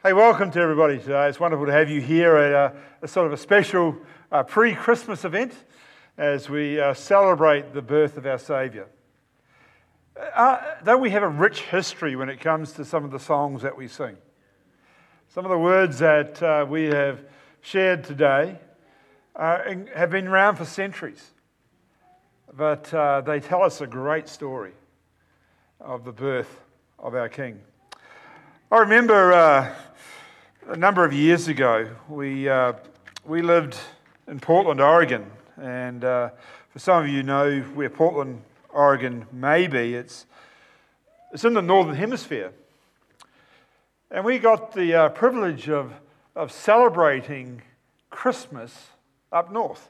Hey, welcome to everybody today. It's wonderful to have you here at a sort of a special pre-Christmas event as we celebrate the birth of our Saviour. Don't we have a rich history when it comes to some of the songs that we sing? Some of the words that we have shared today have been around for centuries, but they tell us a great story of the birth of our King. I remember a number of years ago, we lived in Portland, Oregon, and for some of you know where Portland, Oregon may be. It's in the Northern Hemisphere. And we got the privilege of celebrating Christmas up north.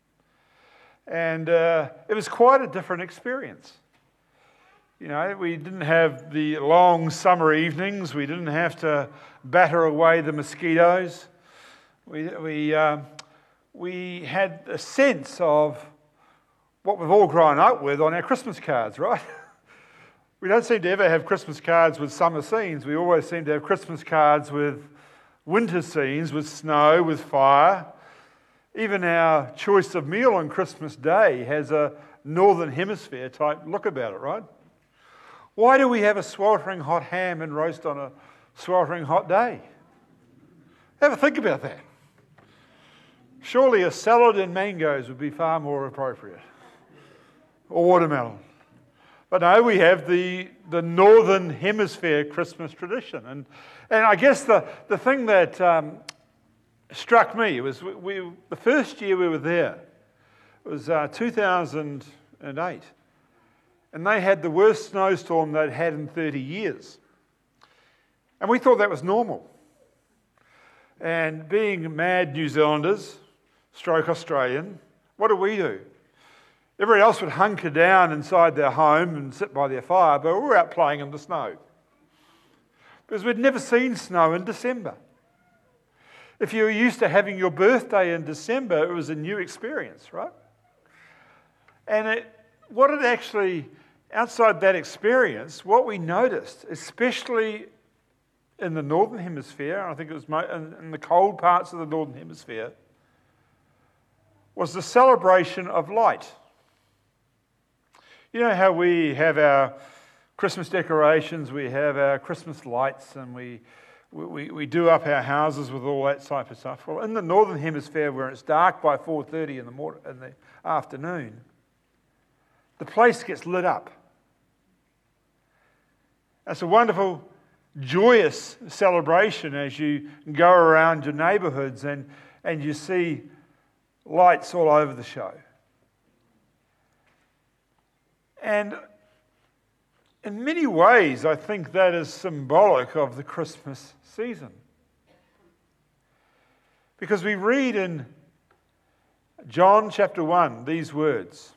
And it was quite a different experience. You know, we didn't have the long summer evenings. We didn't have to batter away the mosquitoes. We had a sense of what we've all grown up with on our Christmas cards, right? We don't seem to ever have Christmas cards with summer scenes. We always seem to have Christmas cards with winter scenes, with snow, with fire. Even our choice of meal on Christmas Day has a Northern Hemisphere type look about it, right? Why do we have a sweltering hot ham and roast on a sweltering hot day? Have a think about that. Surely a salad and mangoes would be far more appropriate. Or watermelon. But no, we have the Northern Hemisphere Christmas tradition. And I guess the thing that struck me was the first year we were there, it was 2008. And they had the worst snowstorm they'd had in 30 years. And we thought that was normal. And being mad New Zealanders, stroke Australian, what do? Everybody else would hunker down inside their home and sit by their fire, but we were out playing in the snow. Because we'd never seen snow in December. If you were used to having your birthday in December, it was a new experience, right? And outside that experience, what we noticed, especially in the Northern Hemisphere, I think it was in the cold parts of the Northern Hemisphere, was the celebration of light. You know how we have our Christmas decorations, we have our Christmas lights, and we do up our houses with all that type of stuff. Well, in the Northern Hemisphere, where it's dark by 4:30 in the afternoon, the place gets lit up. It's a wonderful, joyous celebration as you go around your neighbourhoods and you see lights all over the show. And in many ways, I think that is symbolic of the Christmas season. Because we read in John chapter 1 these words.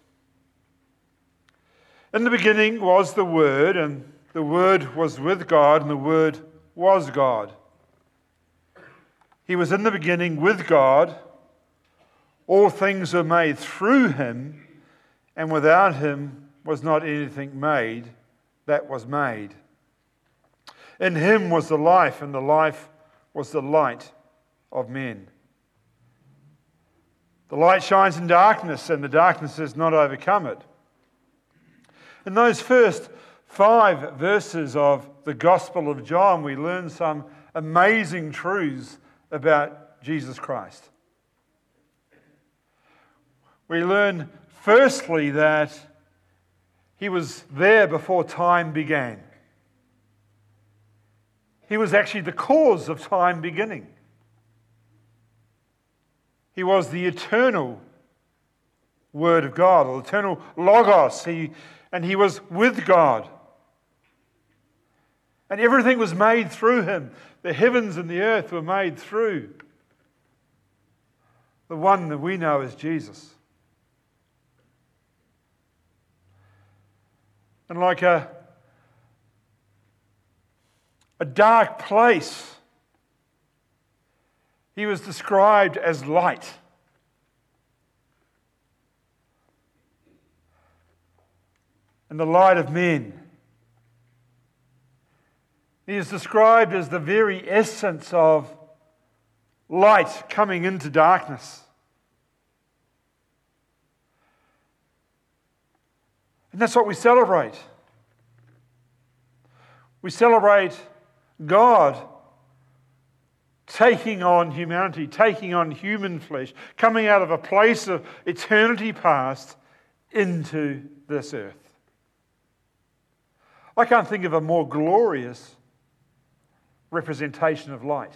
In the beginning was the Word, and the Word was with God, and the Word was God. He was in the beginning with God. All things were made through him, and without him was not anything made that was made. In him was the life, and the life was the light of men. The light shines in darkness, and the darkness has not overcome it. In those first 5 verses of the Gospel of John, we learn some amazing truths about Jesus Christ. We learn firstly that he was there before time began. He was actually the cause of time beginning. He was the eternal Word of God, or eternal Logos, and he was with God. And everything was made through him. The heavens and the earth were made through the one that we know as Jesus. And like a dark place, he was described as light. And the light of men. He is described as the very essence of light coming into darkness. And that's what we celebrate. We celebrate God taking on humanity, taking on human flesh, coming out of a place of eternity past into this earth. I can't think of a more glorious representation of light.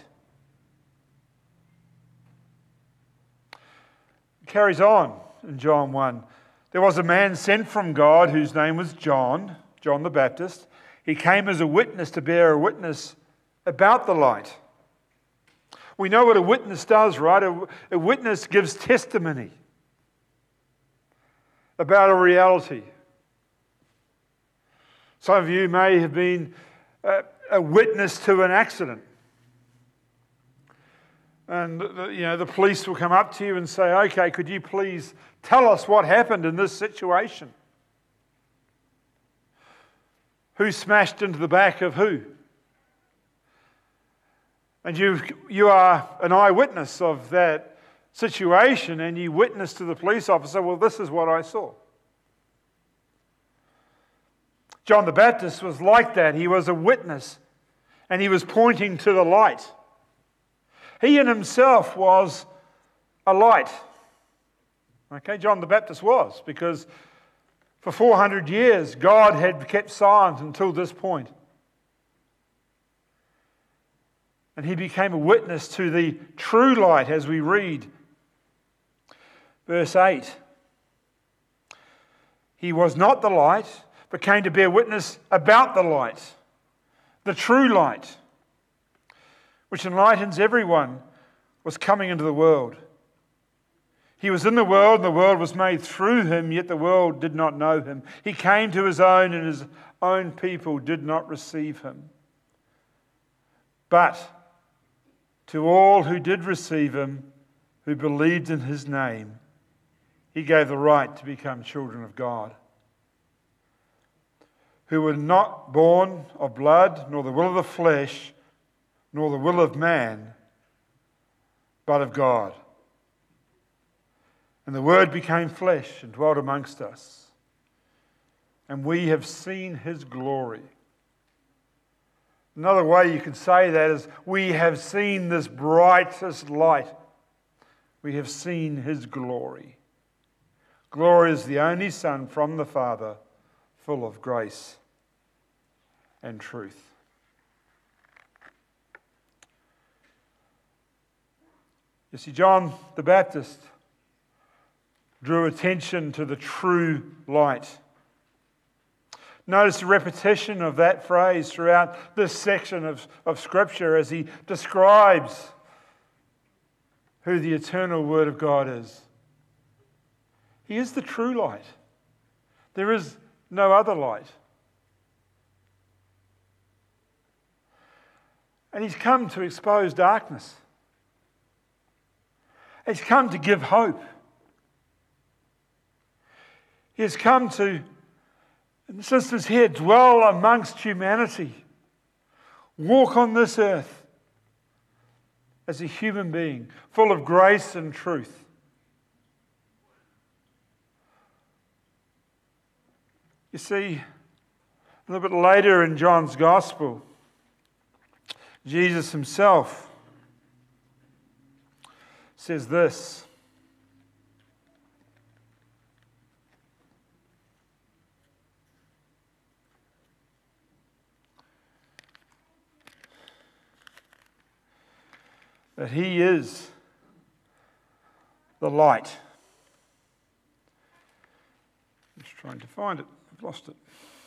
It carries on in John 1. There was a man sent from God whose name was John the Baptist. He came as a witness to bear a witness about the light. We know what a witness does, right? A witness gives testimony about a reality. Some of you may have been a witness to an accident. And the police will come up to you and say, okay, could you please tell us what happened in this situation? Who smashed into the back of who? And you are an eyewitness of that situation, and you witness to the police officer, well, this is what I saw. John the Baptist was like that. He was a witness, and he was pointing to the light. He in himself was a light. Okay, John the Baptist was, because for 400 years, God had kept silent until this point. And he became a witness to the true light, as we read. Verse 8. He was not the light, but came to bear witness about the light, the true light, which enlightens everyone, was coming into the world. He was in the world, and the world was made through him, yet the world did not know him. He came to his own, and his own people did not receive him. But to all who did receive him, who believed in his name, he gave the right to become children of God, who were not born of blood, nor the will of the flesh, nor the will of man, but of God. And the Word became flesh and dwelt amongst us, and we have seen his glory. Another way you could say that is, we have seen this brightest light. We have seen his glory. Glory is the only Son from the Father, full of grace and truth. You see, John the Baptist drew attention to the true light. Notice the repetition of that phrase throughout this section of Scripture as he describes who the eternal Word of God is. He is the true light. There is no other light. And he's come to expose darkness. He's come to give hope. He has come to, and sisters here, dwell amongst humanity. Walk on this earth as a human being, full of grace and truth. You see, a little bit later in John's Gospel, Jesus himself says this. That he is the light. I'm just trying to find it. I've lost it.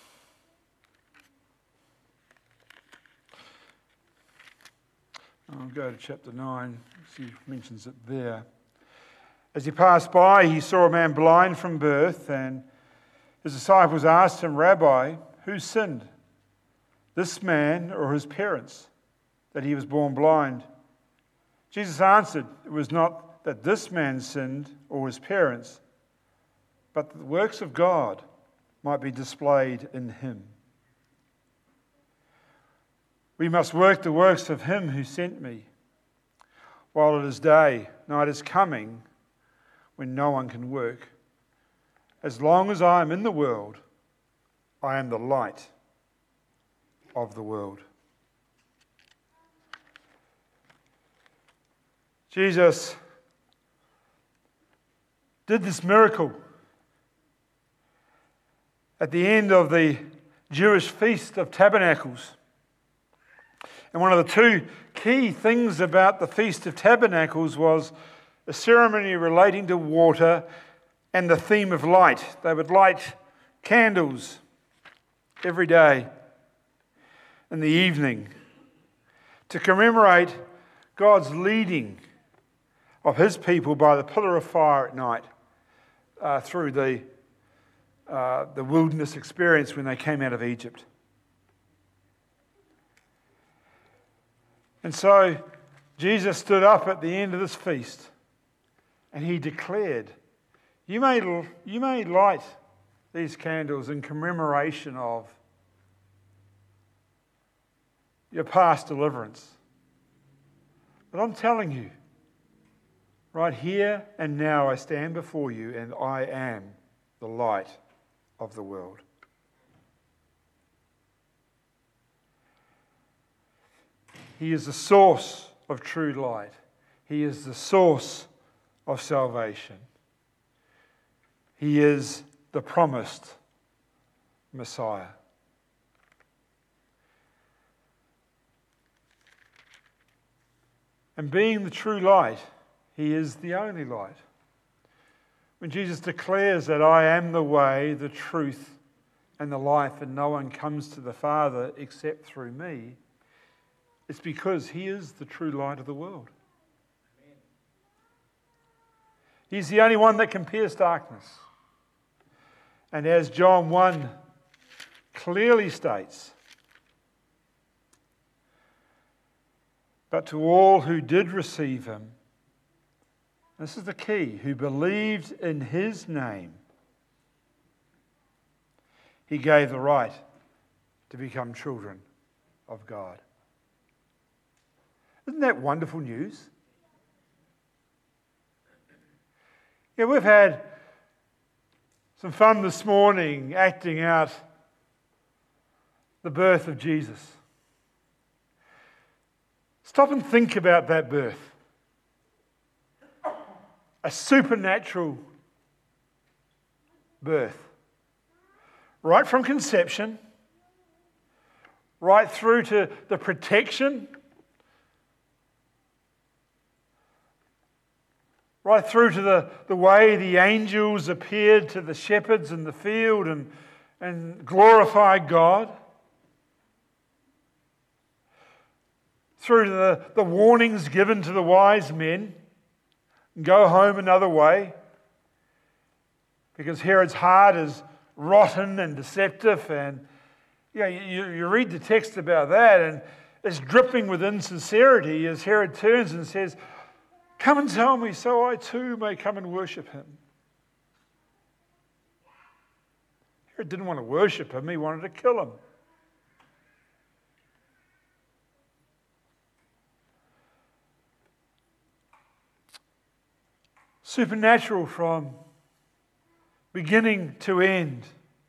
I'll go to chapter 9. He mentions it there. As he passed by, he saw a man blind from birth, and his disciples asked him, Rabbi, who sinned, this man or his parents, that he was born blind? Jesus answered, it was not that this man sinned or his parents, but that the works of God might be displayed in him. We must work the works of him who sent me. While it is day, night is coming when no one can work. As long as I am in the world, I am the light of the world. Jesus did this miracle at the end of the Jewish Feast of Tabernacles. And one of the two key things about the Feast of Tabernacles was a ceremony relating to water and the theme of light. They would light candles every day in the evening to commemorate God's leading of his people by the pillar of fire at night through the wilderness experience when they came out of Egypt. And so Jesus stood up at the end of this feast and he declared, you may light these candles in commemoration of your past deliverance. But I'm telling you, right here and now I stand before you and I am the light of the world. He is the source of true light. He is the source of salvation. He is the promised Messiah. And being the true light, he is the only light. When Jesus declares that I am the way, the truth, and the life, and no one comes to the Father except through me, it's because he is the true light of the world. Amen. He's the only one that can pierce darkness. And as John 1 clearly states, but to all who did receive him, this is the key, who believed in his name, he gave the right to become children of God. Isn't that wonderful news? Yeah, we've had some fun this morning acting out the birth of Jesus. Stop and think about that birth. A supernatural birth. Right from conception, right through to the protection, right through to the way the angels appeared to the shepherds in the field and glorified God. Through to the warnings given to the wise men, go home another way, because Herod's heart is rotten and deceptive, and you read the text about that, and it's dripping with insincerity as Herod turns and says, "Come and tell me, so I too may come and worship him." Herod didn't want to worship him, he wanted to kill him. Supernatural from beginning to end.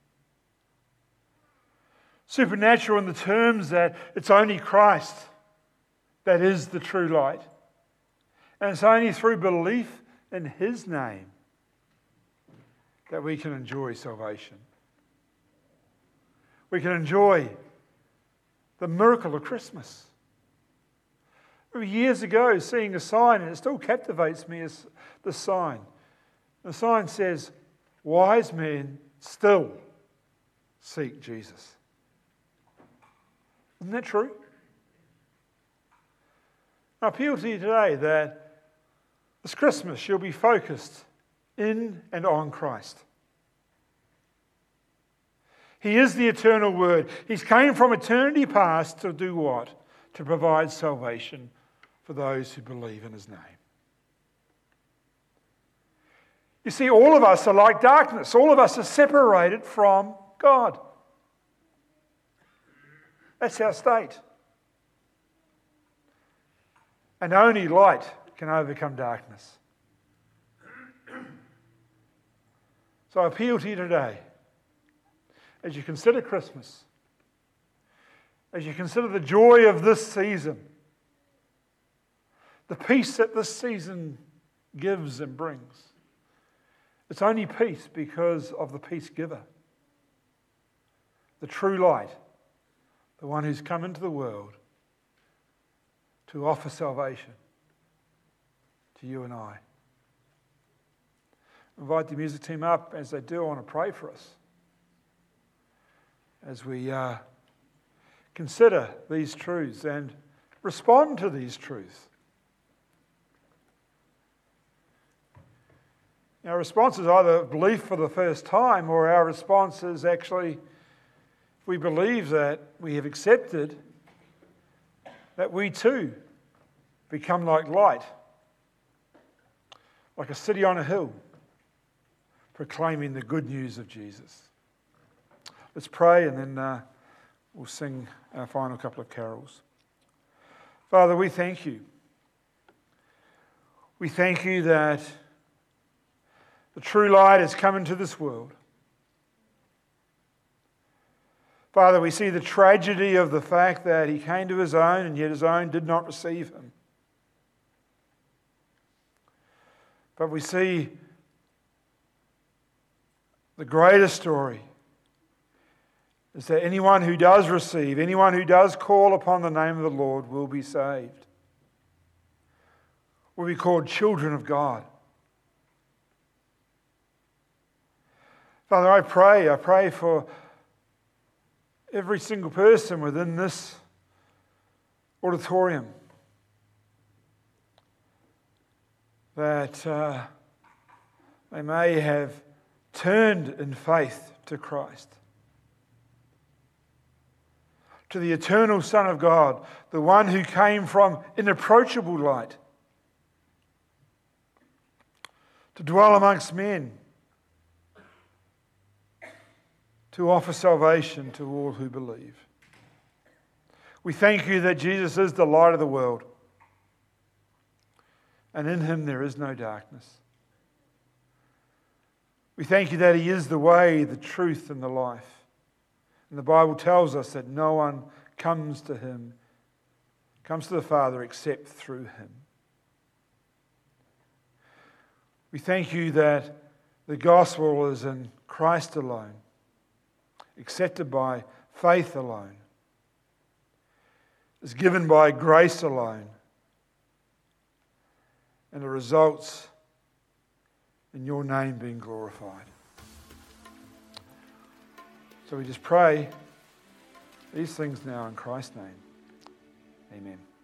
Supernatural in the terms that it's only Christ that is the true light. And it's only through belief in his name that we can enjoy salvation. We can enjoy the miracle of Christmas. I remember years ago seeing a sign, and it still captivates me, as the sign. The sign says, "Wise men still seek Jesus." Isn't that true? I appeal to you today that this Christmas you'll be focused in and on Christ. He is the eternal Word. He's came from eternity past to do what? To provide salvation for those who believe in his name. You see, all of us are like darkness. All of us are separated from God. That's our state. And only light can overcome darkness. So I appeal to you today, as you consider Christmas, as you consider the joy of this season, the peace that this season gives and brings. It's only peace because of the peace giver, the true light, the one who's come into the world to offer salvation to you and I. Invite the music team up. As they do, I want to pray for us as we consider these truths and respond to these truths. Our response is either belief for the first time, or our response is actually, we believe that we have accepted that we too become like light, like a city on a hill, proclaiming the good news of Jesus. Let's pray, and then we'll sing our final couple of carols. Father, we thank you. We thank you that the true light has come into this world. Father, we see the tragedy of the fact that he came to his own, and yet his own did not receive him. But we see the greater story is that anyone who does receive, anyone who does call upon the name of the Lord will be saved. Will be called children of God. Father, I pray for every single person within this auditorium that they may have turned in faith to Christ, to the eternal Son of God, the one who came from inapproachable light to dwell amongst men, to offer salvation to all who believe. We thank you that Jesus is the light of the world, and in him there is no darkness. We thank you that he is the way, the truth, and the life. And the Bible tells us that no one comes to the Father except through him. We thank you that the gospel is in Christ alone, accepted by faith alone, is given by grace alone, and it results in your name being glorified. So we just pray these things now in Christ's name. Amen.